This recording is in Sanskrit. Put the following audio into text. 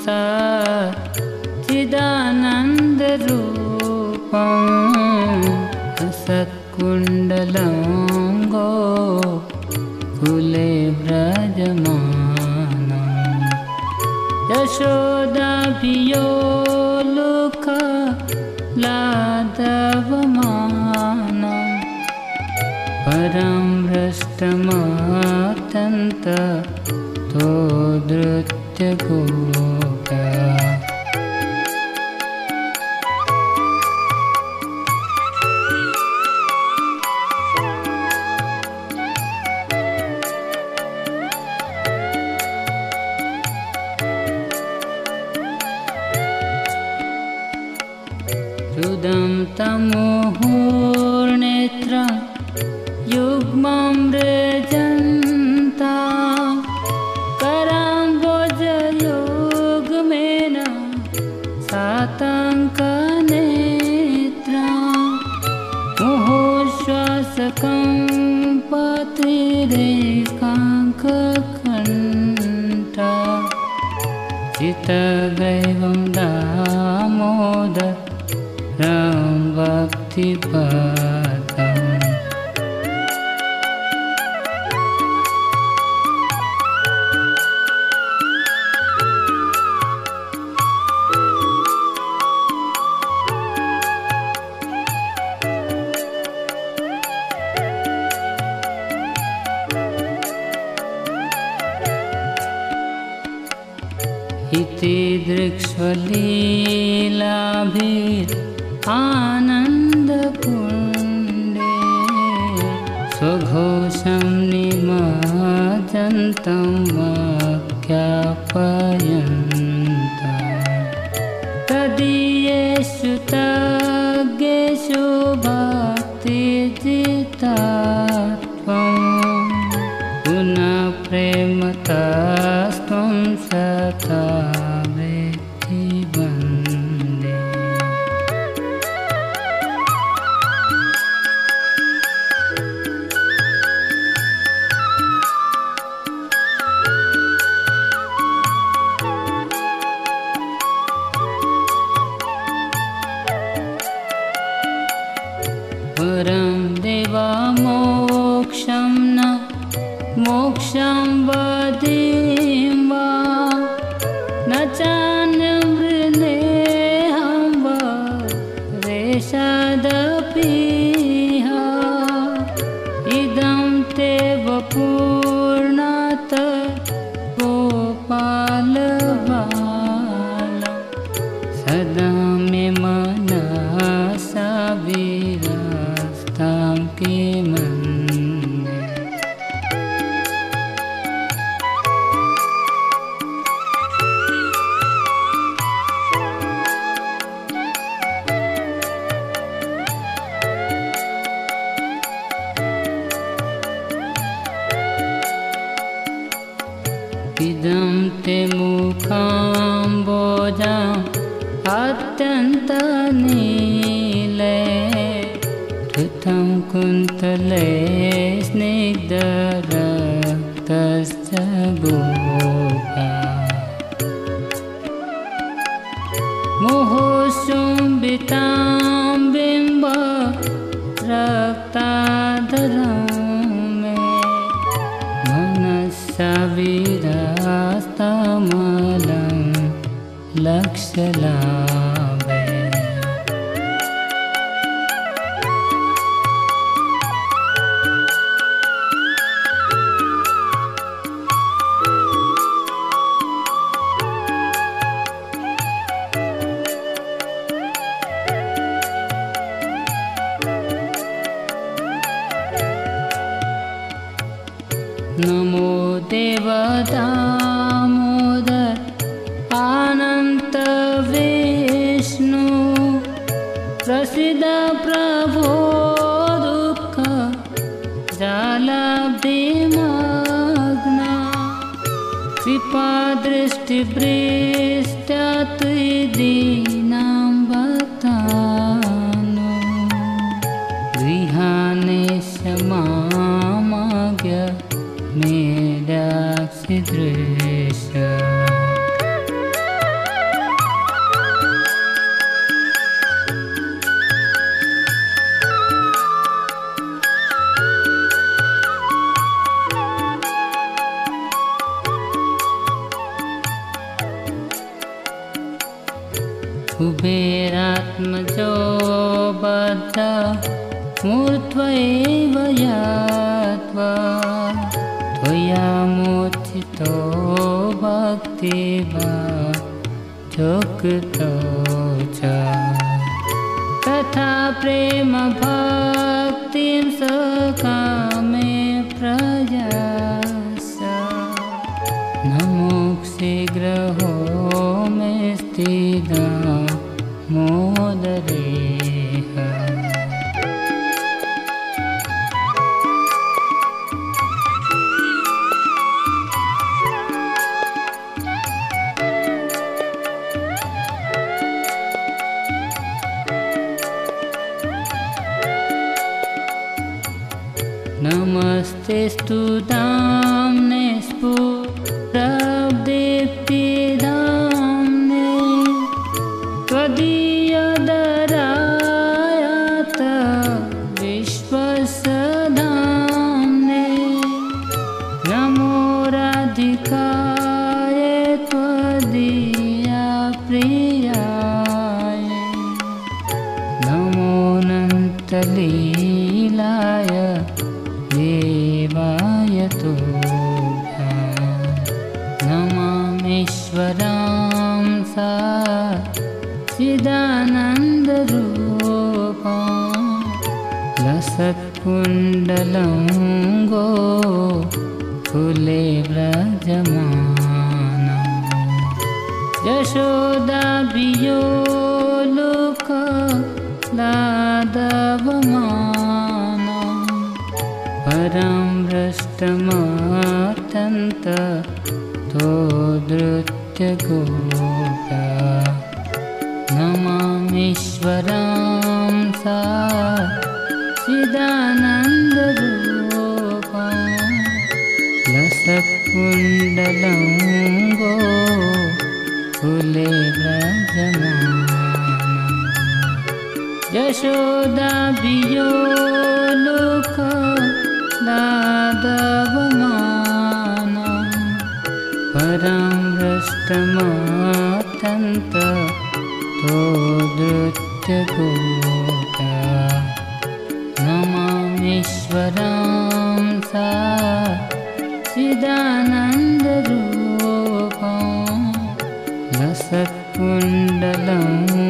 सच्चिदानन्दरूपम् असत्कुण्डलङ्गो कुले व्रजमानम् यशोदाभियोलुकलादवमानम् परं भ्रष्टमत्यन्त तोदृत्यगोप्या रुदं तमुहुर्नेत्रं युग्मं मृजन्ता कराम्बोजयुग्मेन सातङ्कनेत्रा मुहुश्वासकं पत्रिरेकाङ्ककण्ठा चित्तग्रैवं दामोदर राम भक्तिपदम् इति दृक्ष्वलीलाभिः आनन्दकुण्डे स्वघोषं निमज्जन्तं वाक्यापयन्तम् तदीयेषु तज्ञेषु भक्तिजितात्वं पुनः प्रेमतस्त्वं सदा परं देवा मोक्षं न मोक्षं वदिं वा न चान्यमृणेऽहं वा रेषादपीह इदं ते वपूर्णात् गोपालबाला सदा मे मनसा विरस्तां किमन्ये इदं ते मुखाम्बोजाम् अत्यन्तनीले धृतं कुन्तले स्निग्धरक्तश्च गोपा मुहुःशुम्भितां बिम्ब रक्ताधरं मे मनसा विरास्तमलं लक्ष्यलाभे नमो देवदामोदर अनंत विष्णु प्रसीद प्रभो दुःख जालाब्धिमग्ना कृपा दृष्टिवृष्ट्या दीनां भक्तानो गृहाणेश मामाज्ञ मेदाक्षिदृश त्वयात्मजो बद्ध मूर्त्वैव यात्वा त्वया मोचितो भक्तिवा जोक्तो च तथा प्रेम भक्तिं सकामे प्रयास न मोक्षिग्रहो मे स्थिता मोदरेह नमस्तेस्तु दाम्ने स्फुरदीप्तिदाम्ने त्वदीयदरायत विश्वसदाम्ने नमो राधिकाय त्वदीया प्रियाय नमो अनन्तलीलाय देवाय तुभ्यं नमामीश्वरां सच्चिदानन्दरूपं लसत्कुण्डलं गोकुले व्रजमानं यशोदाभियो लोकलादवमानं परं भ्रष्टमत्यन्त तोदृत्यगोप्या नमामीश्वरां सच्चिदानन्दरूपं लसत्कुण्डलं गोकुले व्रजमानं यशोदाभियो लोकलादवमानं परं भ्रष्टमत्यन्त तोदृत्यगोप्या नमामीश्वरां सच्चिदानन्दरूपं लसत्कुण्डलं